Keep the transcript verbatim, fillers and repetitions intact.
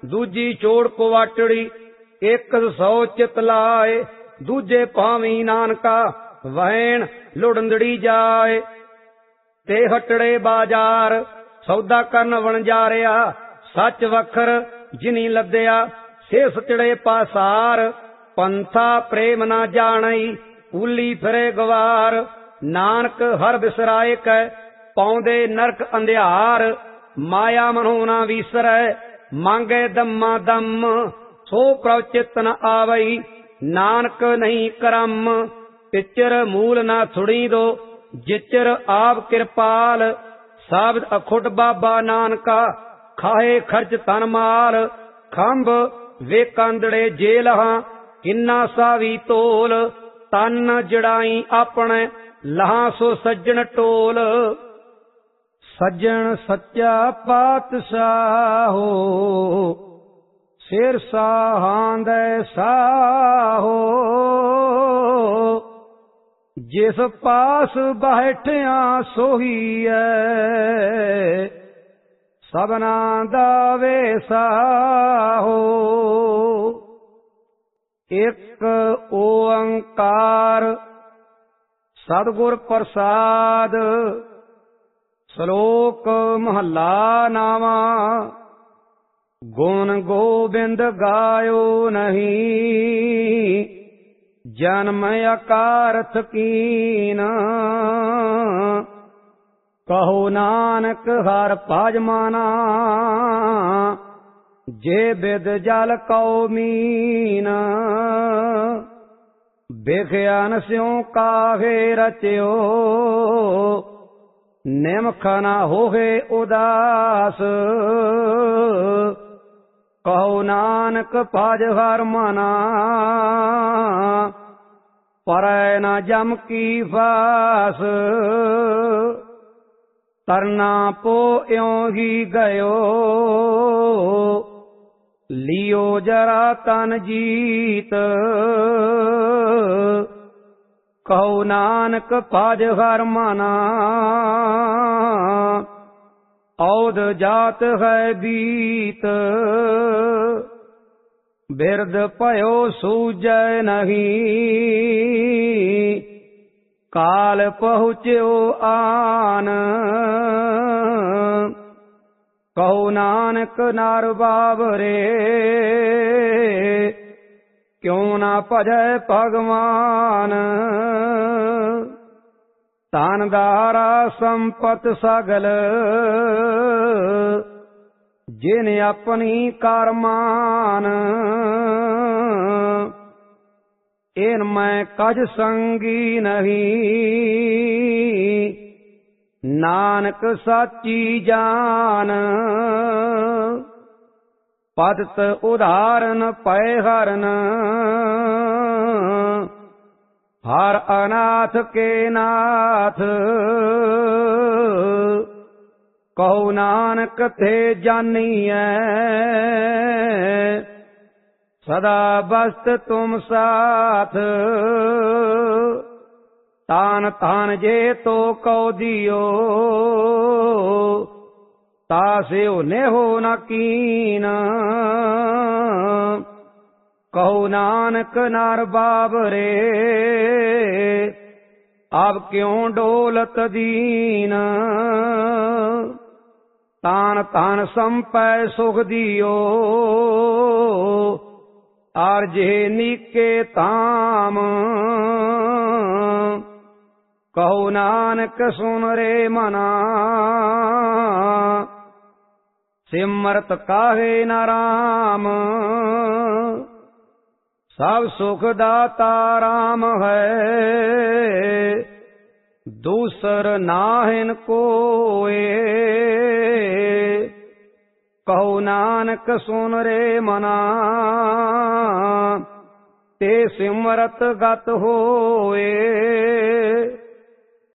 दूजी चोड़ कुवाटड़ी एक सौ चित लाए, दूजे भावी नानका वहन लुड़ंदड़ी जाए। ते हटड़े बाजार सौदा करन वणजारिया, सच वखर जिनी लद्या से सचड़े पासार। पंथा प्रेम ना जाणई उली फिरे गवार, नानक हर बिसराए कै पाउंदे नरक अंधियार। माया मनो ना विसरै मांगे दम्मा दम, सो प्रभ चित न आवई नानक नहीं करम। पिचर मूल ना थुड़ी दो जिचर आप कृपाल, साबित अखुट बाबा नानका खाए खर्च तन माल। खंभ वे कांदड़े जेलहा किन्ना सावी तोल, तन जड़ाई अपने लहा सो सज्जन टोल। सज्जन सच्चा पातशाहो, सिर साहांदे साहो। जिस पास बैठिया सोही है, सबना दा वेसाहो। एक ओंकार सतगुर प्रसाद, श्लोक महला नावा। गुण गोबिंद गायो नहीं, जन्म अकारथ कीन। कहो नानक हर पाज माना, जे बिद जल कौ मीन। बिख्यान स्यों काहे रच्यो, निमख न होहे उदास। कहो नानक पाज हर मना, परै न जम की फास। तरना पो यों ही गयो, लियो जरा तन जीत। कहो नानक पाज हर मना, औध जात है बीत। बिरद पयो सूझै नहीं, काल पहुँच्यो आन। कहो नानक नार बाबरे, क्यों ना भजै भगवान। तानदारा संपत सगल, जिन अपनी कारमान। इन मैं कज संगी नहीं, नानक साची जान। पदत उदाहरण पै हरन, हर अनाथ के नाथ। कहो नानक थे जानिए, सदा बस्त तुम साथ। तान तान जे तो कौ दियो, तासे ने हो न कीन। कहो नानक नार बाबरे, अब क्यों डोलत दीन। तान तान संपै सुख दियो, आर जे नीके ताम। कहो नानक सुन रे मना, सिमरत काहे न राम। सब सुख दाता राम है, दूसर नाहिन कोए। कहो नानक सुन रे मना, ते सिमरत गत होए।